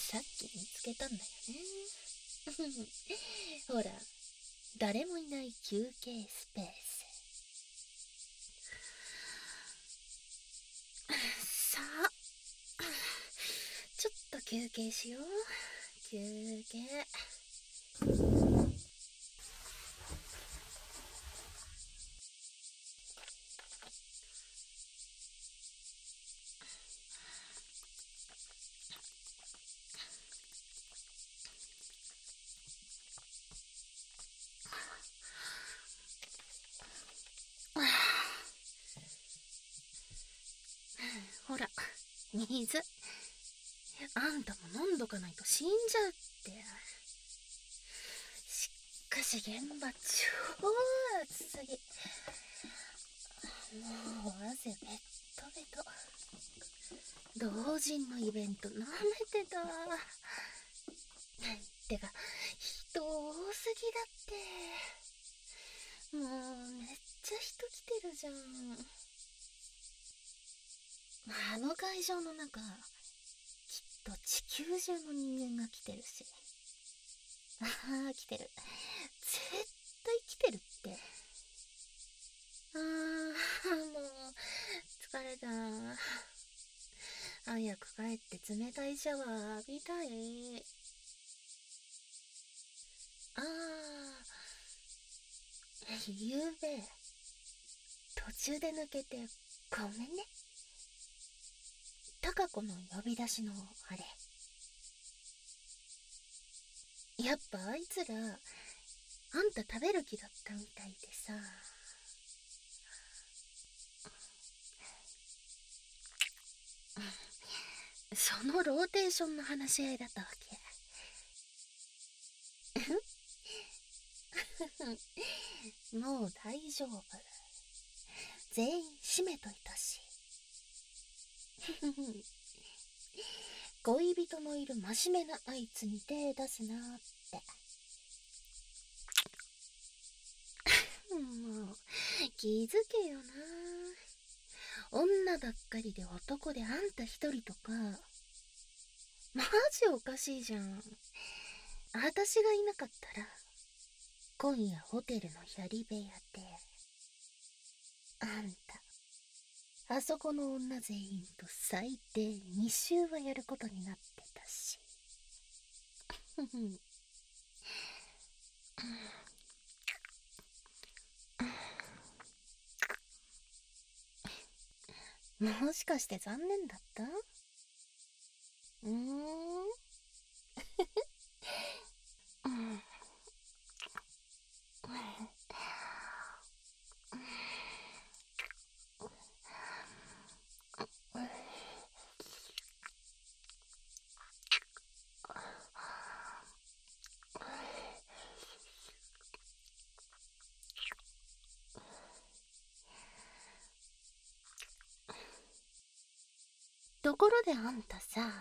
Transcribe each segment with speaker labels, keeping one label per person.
Speaker 1: さっき見つけたんだよね。ほら、誰もいない休憩スペース。さあ、ちょっと休憩しよう。休憩。ほら、水。あんたも飲んどかないと死んじゃうって。しかし現場超暑すぎ。もう汗ベットベト。同人のイベントなめてた。てか、人多すぎだって。もうめっちゃ人来てるじゃん。あの会場の中、きっと地球中の人間が来てるし。ああ、来てる。絶対来てるって。もう、疲れた。早く帰って冷たいシャワー浴びたい。ゆうべ、途中で抜けてごめんね。タカ子の呼び出しのあれ。やっぱあいつら、あんた食べる気だったみたいでさ。そのローテーションの話し合いだったわけ。もう大丈夫。全員閉めといたし。恋人のいる真面目なあいつに手出すなって。もう気づけよな。女ばっかりで男であんた一人とかマジおかしいじゃん。私がいなかったら今夜ホテルの槍部屋であんたあそこの女全員と最低2週はやることになってたし。もしかして残念だった？ところであんたさ、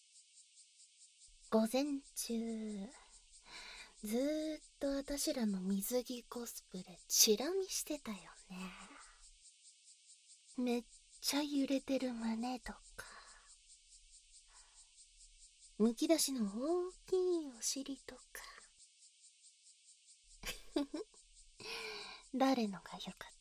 Speaker 1: 午前中ずーっと私らの水着コスプレチラ見してたよね。めっちゃ揺れてる胸とかむき出しの大きいお尻とか誰のが良かった？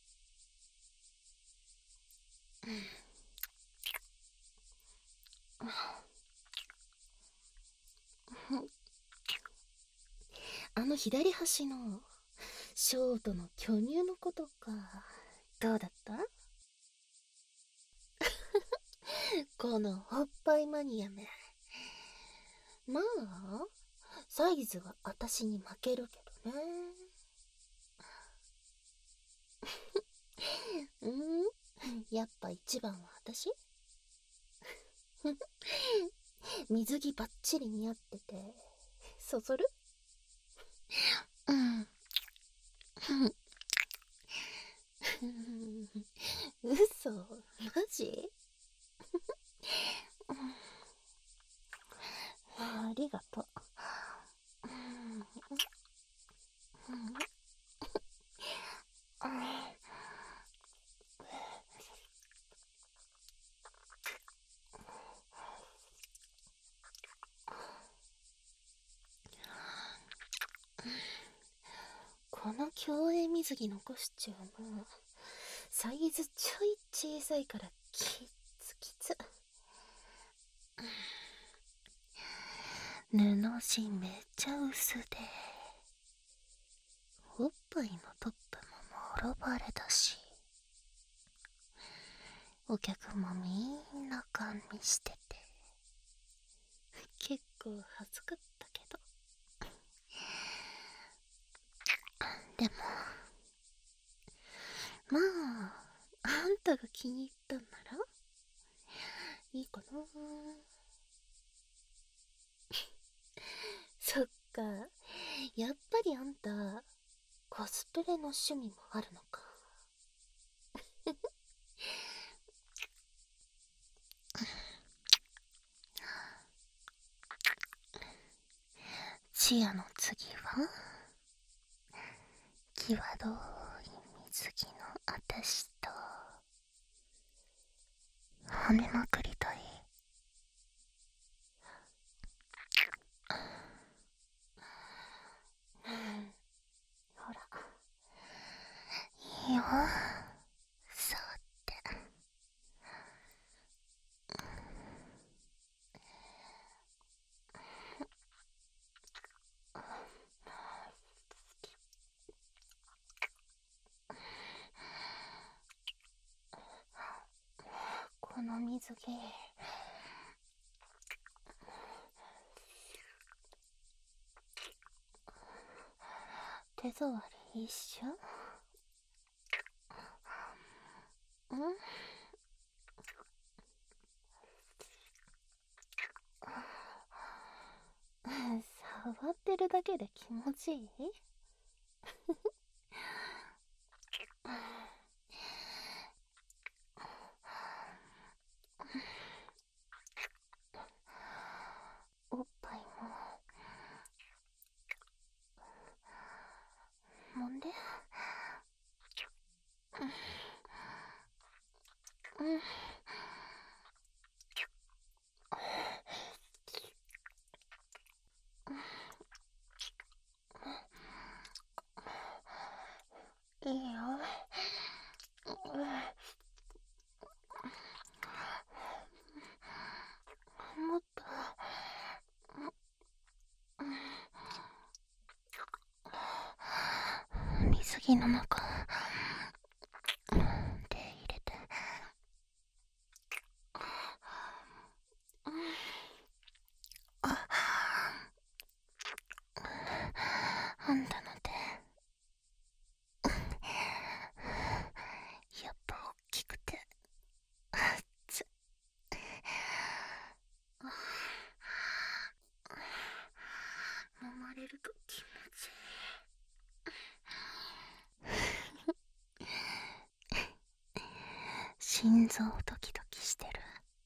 Speaker 1: あの左端のショートの巨乳の子とかどうだった？このおっぱいマニアめ。まあサイズは私に負けるけどね。やっぱ一番は私？水着バッチリ似合っててそそる？嘘？マジ？ありがとう。 競泳水着のコスチューム、サイズちょい小さいからきつきつ。布地めっちゃ薄で、おっぱいのトップももろバレだし、お客もみんなガン見してて、結構恥ずかったけど。でもまあ、あんたが気に入ったんならいいかな。そっか、やっぱりあんたコスプレの趣味もあるのか。チアの次は際どい水着のあたしとはめまくりたい。ほら、いいよ、そうって。この水着手触り一緒？ん？触ってるだけで気持ちいい？おっぱいもんで。いいよ。もっと。水着の中手入れて。あんたの手やっぱ大きくて熱っ。揉まれると気持ちいい。心臓ドキドキしてる。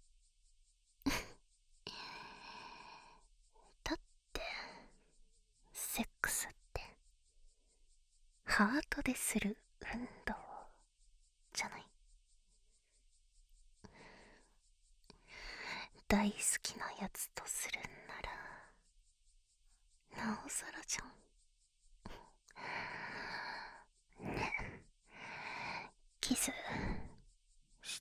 Speaker 1: だってセックスってハートでする運動じゃない？大好きなやつとするんならなおさらじゃん。ね、キスして。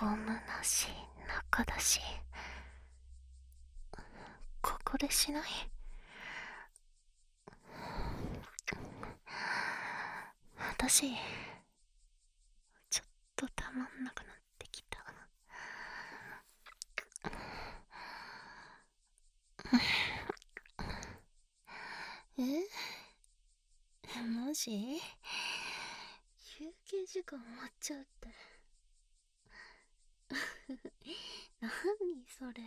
Speaker 1: ゴムなし中だし、ここでしない？私ちょっとたまんなくなってきた。マジ？休憩時間終わっちゃうって。何それ。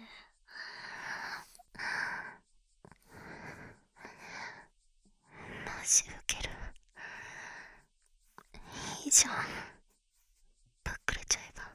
Speaker 1: マジウケる。いいじゃん、ぶっくれちゃえば。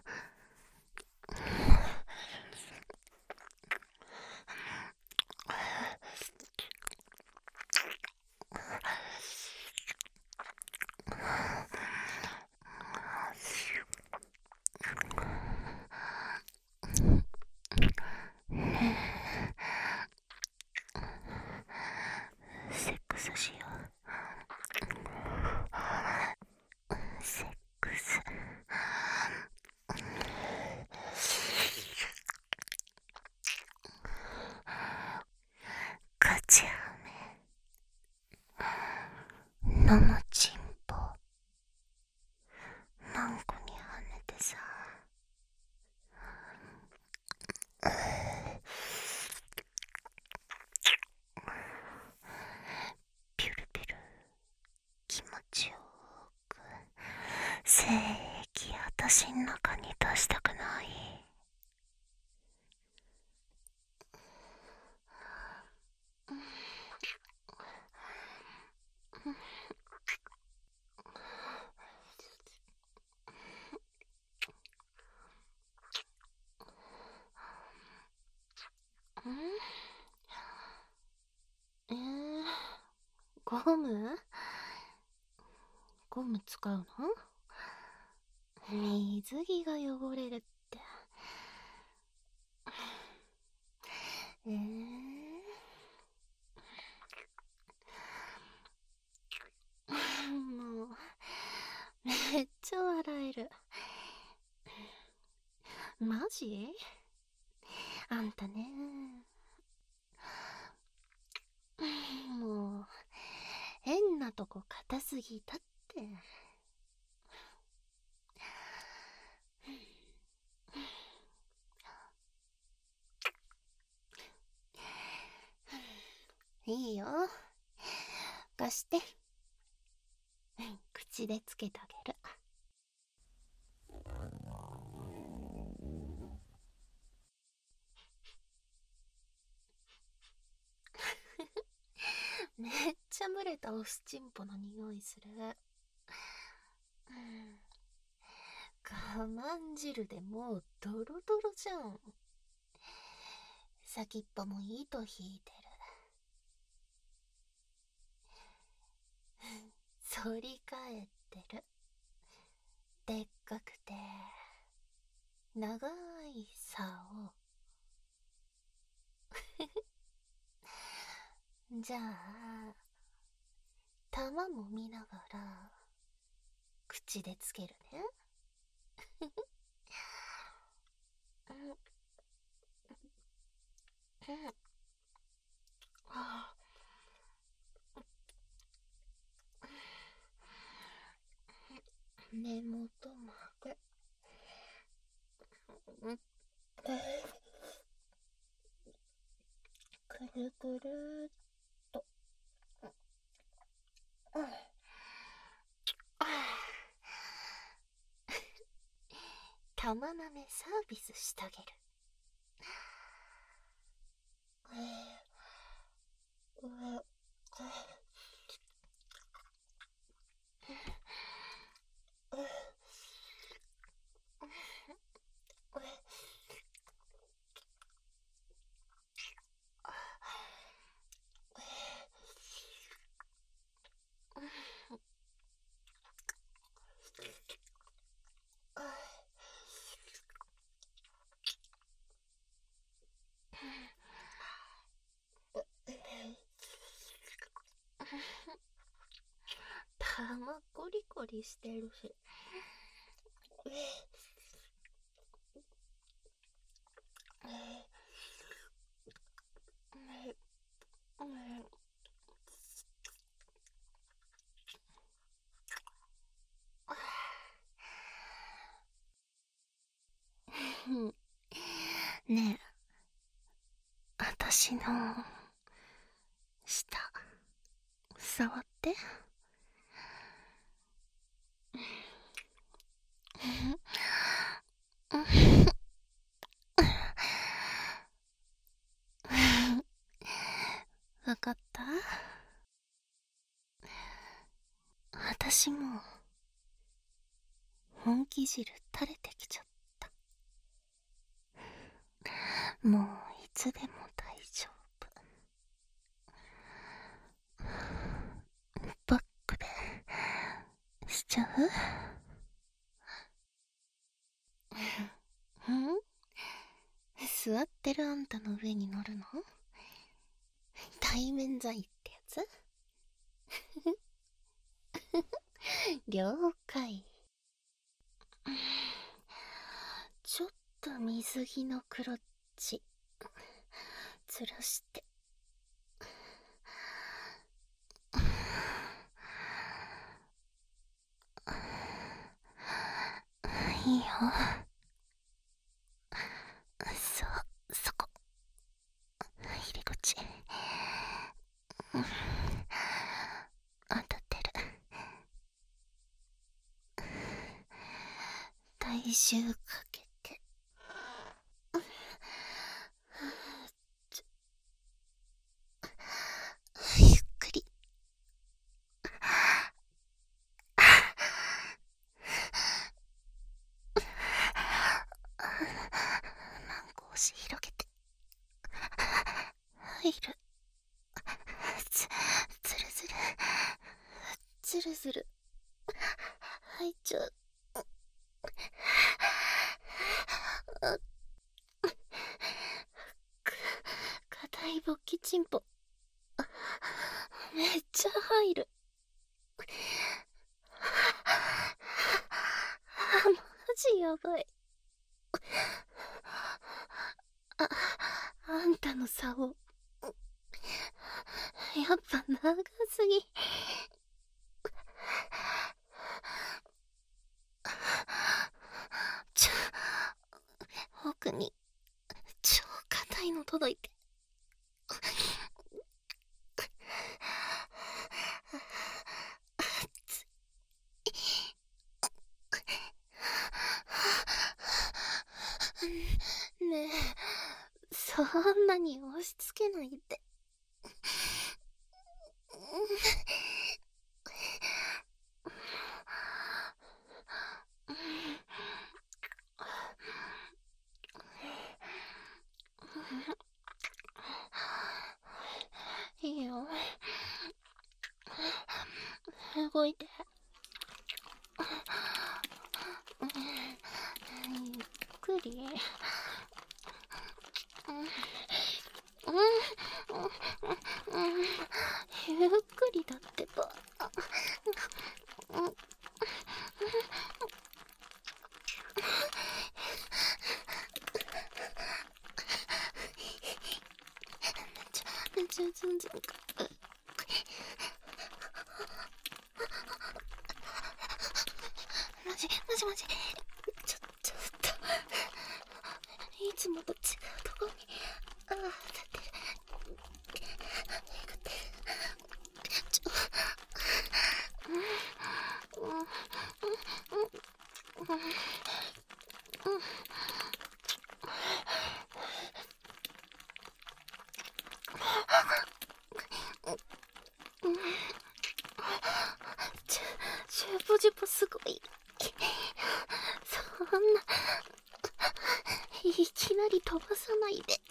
Speaker 1: セックスしよう。セックス。ガチハメ。生チンポ。マンコに跳ねてさ。ピュルピュル。気持ちよく。精液私ん中に出したくない？ゴム？ゴム使うの？水着が汚れるって。もうめっちゃ笑える。マジ？あんたね。もう変なとこ硬すぎたって。いいよ、貸して。口でつけてあげる。めっちゃ蒸れたオスチンポの匂いする。我慢汁でもうドロドロじゃん。先っぽも糸引いてる。反り返ってる。でっかくて長い竿。じゃあ玉も見ながら口でつけるね。根元まで。くるくるっと。玉なめサービスしてあげる。玉コリコリしてるし。 ねえ、私の舌触って。わかった？私も本気汁垂れてきちゃった。もういつでも大丈夫。バックでしちゃう？座ってるあんたの上に乗るの？対面罪ってやつ？了解。ちょっと水着のクロッチずらして。いいよ。そう、そこ。入り口。当たってる。体重かけて。ゆっくり。マンゴーし広げて。入る。ずるずる。ずるずる。入っちゃう。硬い勃起チンポ。めっちゃ入る。マジやばい。あんたの竿やっぱ長すぎ。奥に超硬いの届いて。ねえ、そんなに押し付けないで。いいよ。動いて。ゆっくり。ゆっくりだってば。めっちゃ全然マジちょっといつもと違うとこに当たってる。ジュポジュポすごい。そんないきなり飛ばさないで。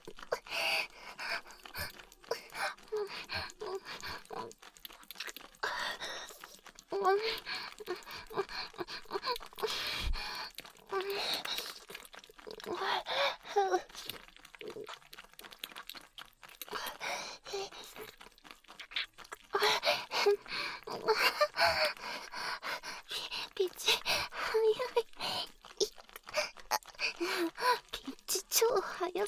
Speaker 1: ピッチ早い。ピッチ超早い。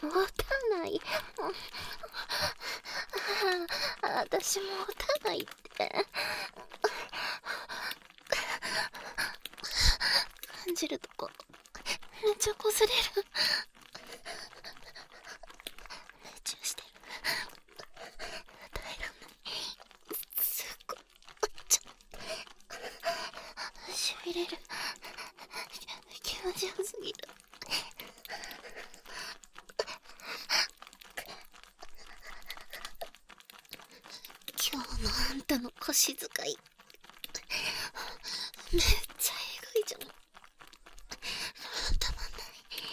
Speaker 1: たない。私もたないって。感じるとこめっちゃ擦れる。命中してる。耐えらんない。すっごいしびれる。気持ちよすぎる。今日のあんたの腰使いめっちゃえぐいじゃん。たまんない。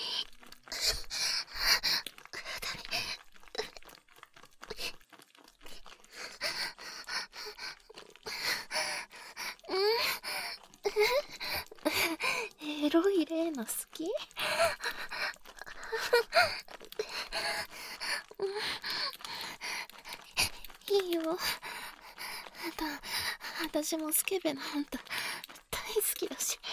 Speaker 1: エロいレーナ好き？いいよ。私もスケベなあんた大好きだし。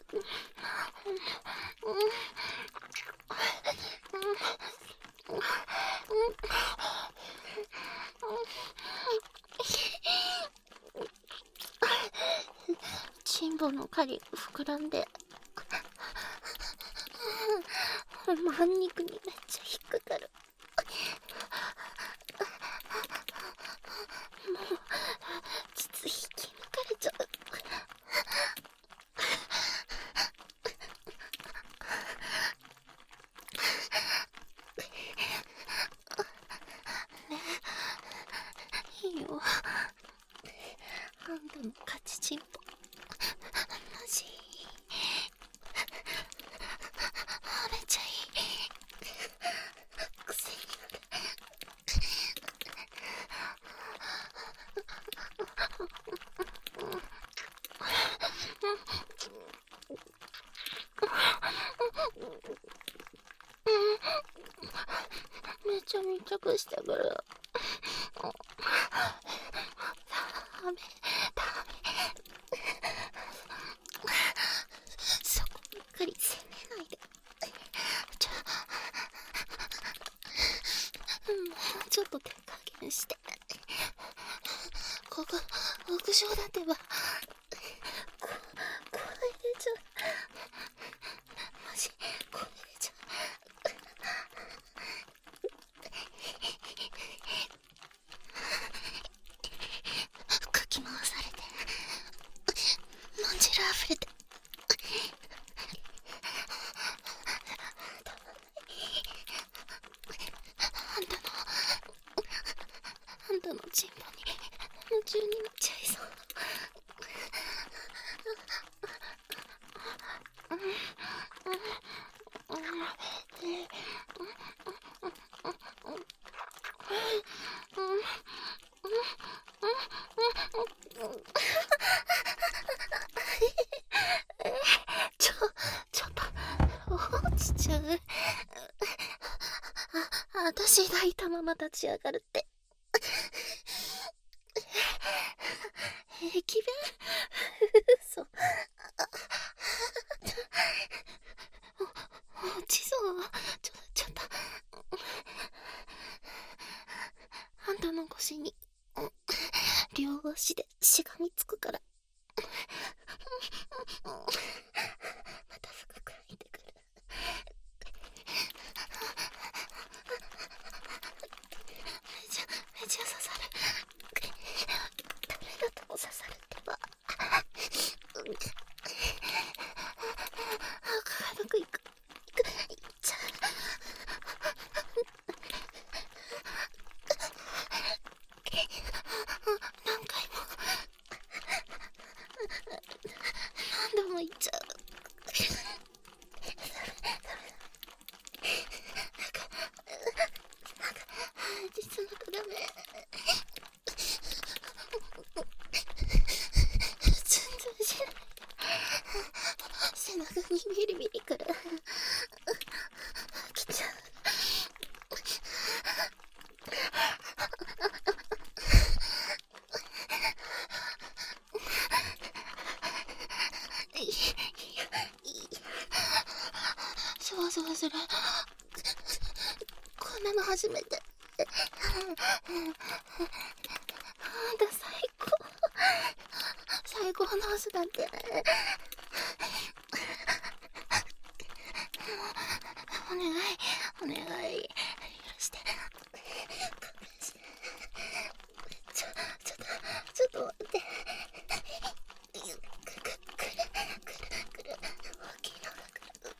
Speaker 1: チンボの針膨らんで半肉にめっちゃ引っかかる。もう実引き抜かれちゃう。ねえ、いいよ。あんたの勝ちチンポマジめっちゃいい。くせにめちゃめちゃくしてくる。ダメそこばっかり責めないで。もうちょっと手加減して。ここ屋上だってば声出ちゃう。マジ声出ちゃう。かき回されてまんじるあふれてあんたのチンポに夢中になっちゃいそう。ちょっと落ちちゃう。私抱いたまま立ち上がるって駅弁嘘。落ちそう。ちょっとあんたの腰に両足でしがみつくから。また深く入ってくる。めちゃ刺さる。誰だとも刺さるってば。軽くいく。いっちゃう。何回もなの初めて。あんた最高の朝だって。お願いお願い、許して、勘弁して。ちょっと待って。くる大きいのが来る。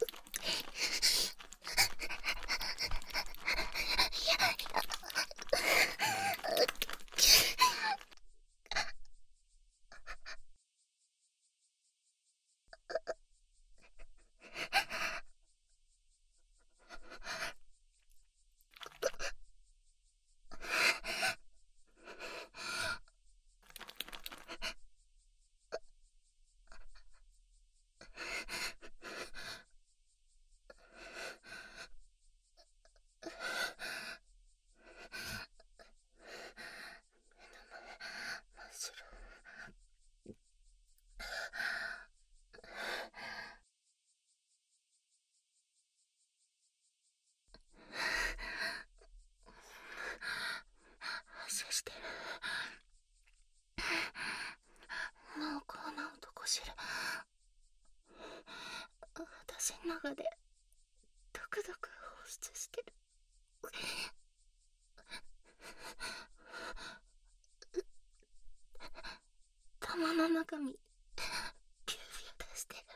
Speaker 1: 発射してる。濃厚な男汁、私の中でドクドク放出してる。玉の中身ビュービュー出してる。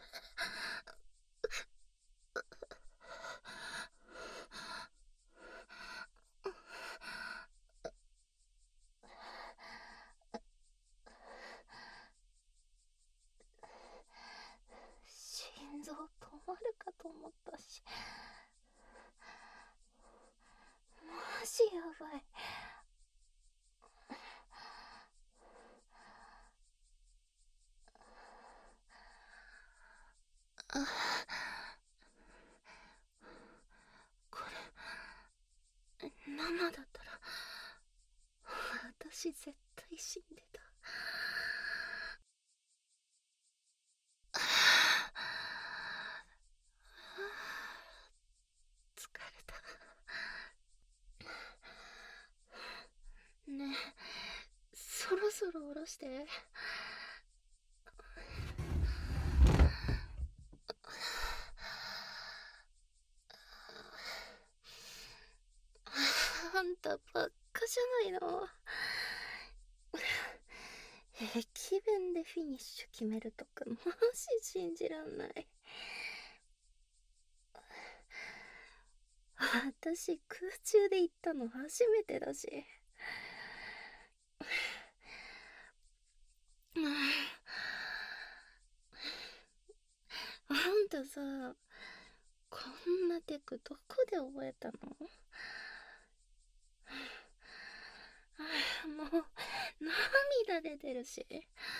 Speaker 1: 心臓止まるかと思ったし、マジやばい。これ生だったら私絶対死んでた。疲れた。ねえ、そろそろ下ろして。あんたばっかじゃないの。駅弁でフィニッシュ決めるとかマジ信じらんない。私空中で行ったの初めてだし。あんたさ、こんなテクどこで覚えたの？もう涙出てるし。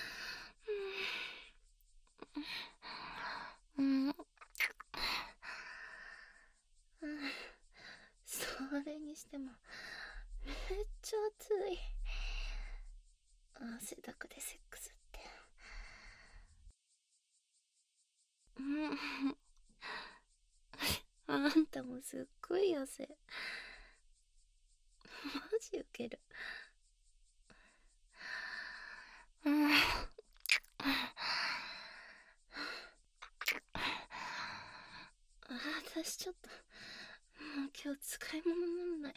Speaker 1: それにしてもめっちゃ暑い。汗だくでセックスって。あんたもすっごい汗。マジウケる。私ちょっともう今日使い物なんない。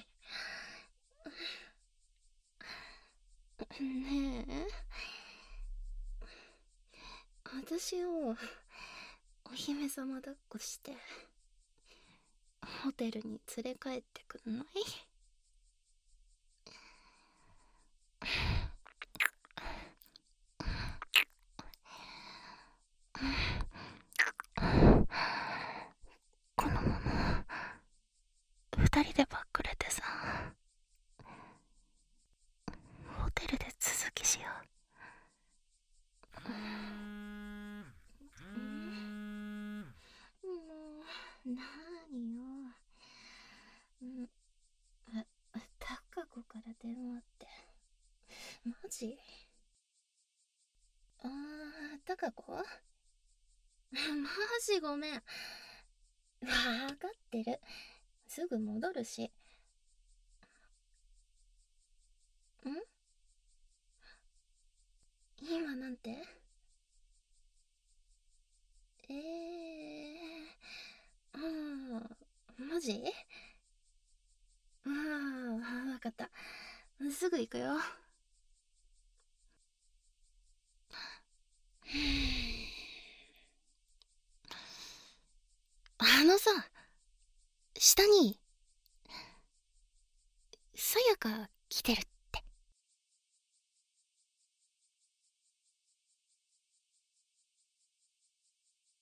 Speaker 1: ねえ、私をお姫様抱っこしてホテルに連れ帰ってくんない？このまま二人でばっくれてさ、ホテルで続きしよう。もうなーによ。タカ子から電話って。マジ？タカ子？マジごめん。わかってる。すぐ戻るし。 今なんて？ああ、マジ？ああ、わかった。すぐ行くよ。あのさ、下に、さやか来てるって。